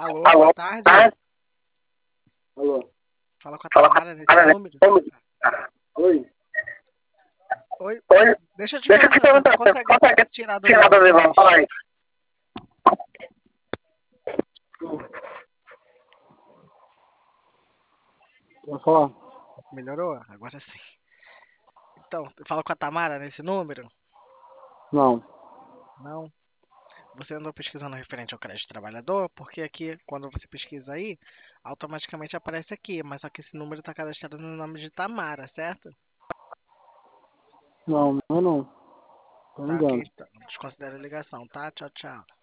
Alô, boa Alô, tarde. tá? Alô, Fala com a fala com a Tamara nesse cara, né? número. Oi, Oi, oi, deixa eu te deixa eu te perguntar, você perguntar, você consegue consegue tirar do tirar viva da minha voz? voz? Pode falar? Melhorou? Agora sim. Então, fala com a Tamara nesse número? Não, Não. Você andou pesquisando referente ao crédito trabalhador? Porque aqui, quando você pesquisa aí, automaticamente aparece aqui, mas só que esse número está cadastrado no nome de Tamara, certo? não, não, não. Tô Tá, ok, engano. então. Desconsidera a ligação, tá? Tchau, tchau.